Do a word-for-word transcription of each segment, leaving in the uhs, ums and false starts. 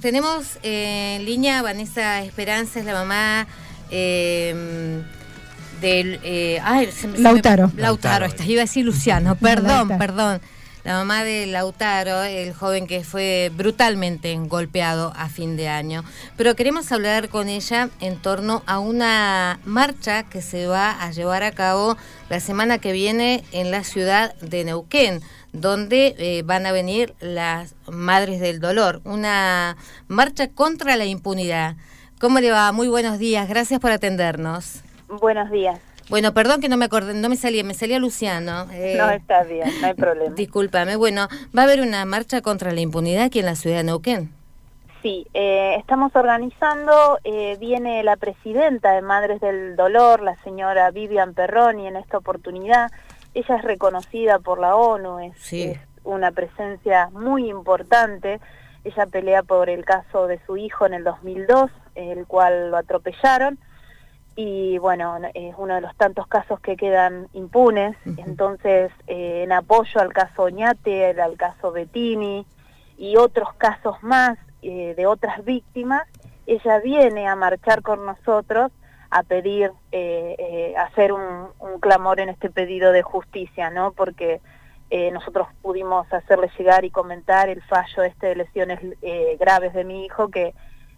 tenemos eh, en línea a Vanessa Esperanza, es la mamá eh, del... Eh, ay, se, se Lautaro. Me, Lautaro, Lautaro. Iba a decir Luciano, perdón, Lautaro. perdón. La mamá de Lautaro, el joven que fue brutalmente golpeado a fin de año. Pero queremos hablar con ella en torno a una marcha que se va a llevar a cabo la semana que viene en la ciudad de Neuquén, donde eh, van a venir las Madres del Dolor, una marcha contra la impunidad. ¿Cómo le va? Muy buenos días, gracias por atendernos. Buenos días. Bueno, perdón que no me acordé, no me salía, me salía Luciano. Eh, no, está bien, no hay problema. Discúlpame. Bueno, ¿va a haber una marcha contra la impunidad aquí en la ciudad de Neuquén? Sí, eh, estamos organizando, eh, viene la presidenta de Madres del Dolor, la señora Vivian Perroni, en esta oportunidad. Ella es reconocida por la ONU, es, sí. es una presencia muy importante. Ella pelea por el caso de su hijo en el dos mil dos, el cual lo atropellaron. Y bueno, es uno de los tantos casos que quedan impunes. Uh-huh. Entonces, eh, en apoyo al caso Oñate, al caso Bettini y otros casos más eh, de otras víctimas, ella viene a marchar con nosotros a pedir, eh, eh, hacer un, un clamor en este pedido de justicia, ¿no? Porque eh, nosotros pudimos hacerle llegar y comentar el fallo este de lesiones eh, graves de mi hijo, que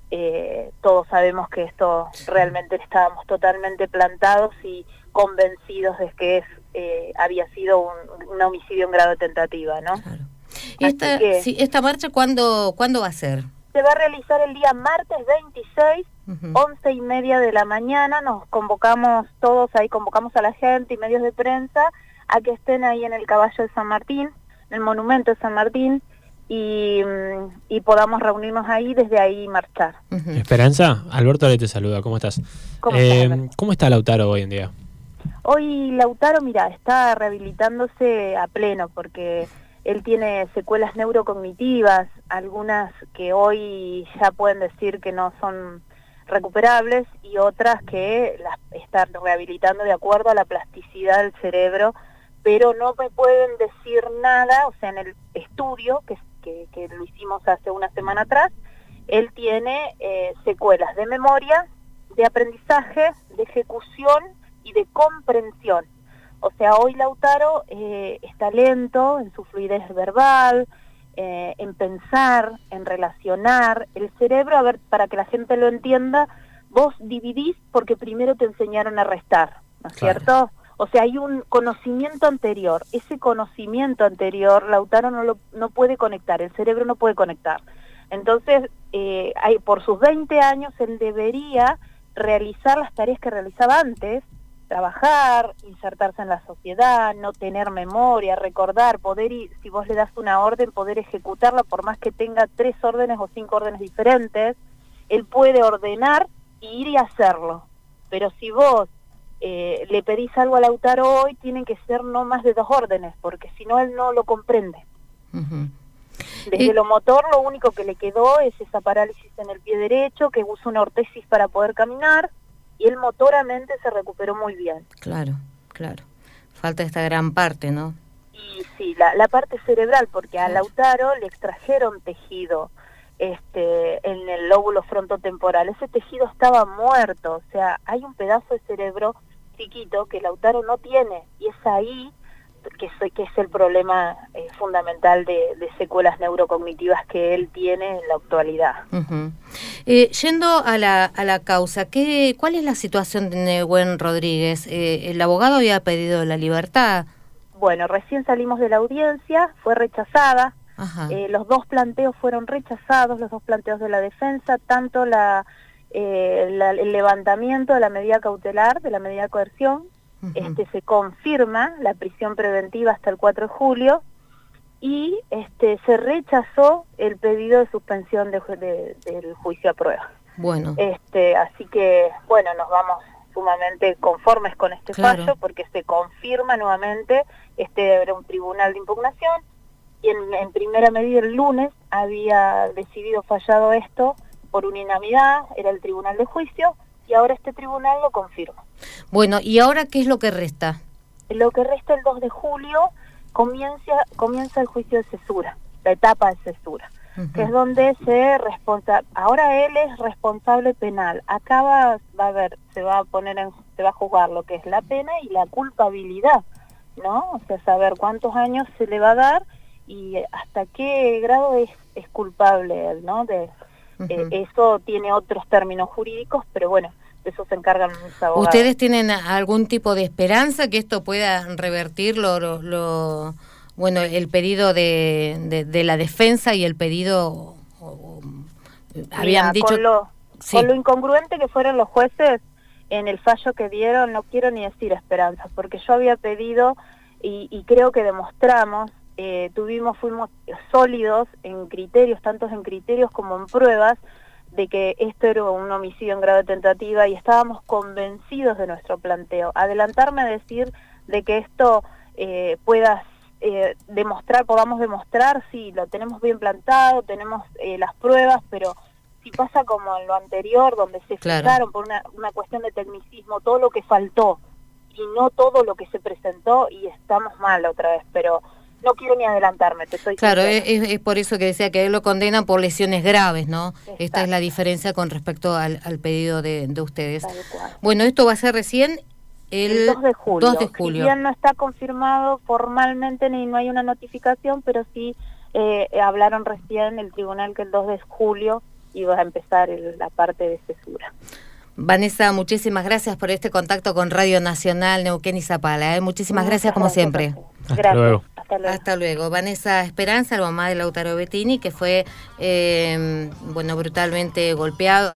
Eh, todos sabemos que esto realmente estábamos totalmente plantados y convencidos de que es, eh, había sido un, un homicidio en grado de tentativa, ¿no? Claro. ¿Y esta, que, sí, esta marcha cuándo, cuándo va a ser? Se va a realizar el día martes veintiséis, uh-huh. once y media de la mañana. Nos convocamos todos ahí, convocamos a la gente y medios de prensa a que estén ahí en el Caballo de San Martín, en el monumento de San Martín, Y, y podamos reunirnos ahí, desde ahí marchar. Uh-huh. Esperanza, Alberto Ale te saluda, ¿cómo estás? ¿Cómo, eh, estás, ¿Cómo está Lautaro hoy en día? Hoy Lautaro, mira, está rehabilitándose a pleno, porque él tiene secuelas neurocognitivas, algunas que hoy ya pueden decir que no son recuperables y otras que las están rehabilitando de acuerdo a la plasticidad del cerebro, pero no me pueden decir nada. O sea, en el estudio que Que, que lo hicimos hace una semana atrás, él tiene eh, secuelas de memoria, de aprendizaje, de ejecución y de comprensión. O sea, hoy Lautaro eh, está lento en su fluidez verbal, eh, en pensar, en relacionar. El cerebro, a ver, para que la gente lo entienda, vos dividís porque primero te enseñaron a restar, ¿no es claro. cierto? O sea, hay un conocimiento anterior. Ese conocimiento anterior, Lautaro no lo no puede conectar, el cerebro no puede conectar. Entonces, eh, hay, por sus veinte años, él debería realizar las tareas que realizaba antes, trabajar, insertarse en la sociedad, no tener memoria, recordar, poder ir, si vos le das una orden, poder ejecutarla, por más que tenga tres órdenes o cinco órdenes diferentes. Él puede ordenar y ir y hacerlo. Pero si vos Eh, le pedís algo a Lautaro hoy, tienen que ser no más de dos órdenes, porque si no, él no lo comprende. Uh-huh. Desde y... lo motor, lo único que le quedó es esa parálisis en el pie derecho, que usa una ortesis para poder caminar, y él motoramente se recuperó muy bien. Claro, claro. Falta esta gran parte, ¿no? Y sí, la, la parte cerebral, porque a Lautaro le extrajeron tejido este en el lóbulo frontotemporal. Ese tejido estaba muerto, o sea, hay un pedazo de cerebro chiquito que Lautaro no tiene, y es ahí que, soy, que es el problema eh, fundamental de, de secuelas neurocognitivas que él tiene en la actualidad. Uh-huh. Eh, yendo a la, a la causa, ¿qué, ¿cuál es la situación de Nehuen Rodríguez? Eh, ¿El abogado había pedido la libertad? Bueno, recién salimos de la audiencia, fue rechazada. Eh, los dos planteos fueron rechazados, los dos planteos de la defensa, tanto la, eh, la, el levantamiento de la medida cautelar, de la medida de coerción, uh-huh. este, se confirma la prisión preventiva hasta el cuatro de julio, y este, se rechazó el pedido de suspensión de, de, del juicio a prueba. Bueno. Este, así que, bueno, nos vamos sumamente conformes con este claro. fallo, porque se confirma nuevamente, este era un tribunal de impugnación, y en, en primera medida el lunes había decidido fallado esto por unanimidad, era el tribunal de juicio, y ahora este tribunal lo confirma. Bueno, ¿y ahora qué es lo que resta? Lo que resta el dos de julio comienza, comienza el juicio de cesura, la etapa de cesura. uh-huh. que es donde se responsa ahora él es responsable penal. Acá va, va a ver, se va a poner en, se va a juzgar lo que es la pena y la culpabilidad, ¿no? O sea, saber cuántos años se le va a dar y hasta qué grado es, es culpable él, ¿no? De, uh-huh. eh, eso tiene otros términos jurídicos, pero bueno, de eso se encargan los abogados. ¿Ustedes tienen algún tipo de esperanza que esto pueda revertir lo, lo, lo bueno, el pedido de, de, de la defensa y el pedido, o, o, habían Mira, dicho... Con lo, sí. con lo incongruente que fueron los jueces en el fallo que dieron, no quiero ni decir esperanza, porque yo había pedido, y, y creo que demostramos, eh, tuvimos, fuimos sólidos en criterios, tanto en criterios como en pruebas, de que esto era un homicidio en grado de tentativa y estábamos convencidos de nuestro planteo. Adelantarme a decir de que esto eh, pueda eh, demostrar, podamos demostrar, sí, lo tenemos bien plantado, tenemos eh, las pruebas, pero si pasa como en lo anterior, donde se claro. fijaron por una, una cuestión de tecnicismo todo lo que faltó y no todo lo que se presentó, y estamos mal otra vez, pero... No quiero ni adelantarme, te soy Claro, sincera. es, es por eso que decía que él lo condenan por lesiones graves, ¿no? Exacto. Esta es la diferencia con respecto al, al pedido de, de ustedes. Tal cual. Bueno, esto va a ser recién el, el dos de julio. dos de julio. Si bien no está confirmado formalmente ni no hay una notificación, pero sí eh, hablaron recién el tribunal que el dos de julio iba a empezar el, la parte de cesura. Vanessa, muchísimas gracias por este contacto con Radio Nacional Neuquén y Zapala. ¿eh? Muchísimas Muchas gracias como gracias, siempre. Hasta gracias. luego. Hasta luego. Hasta luego. Vanessa Esperanza, la mamá de Lautaro Bettini, que fue eh, bueno, brutalmente golpeado.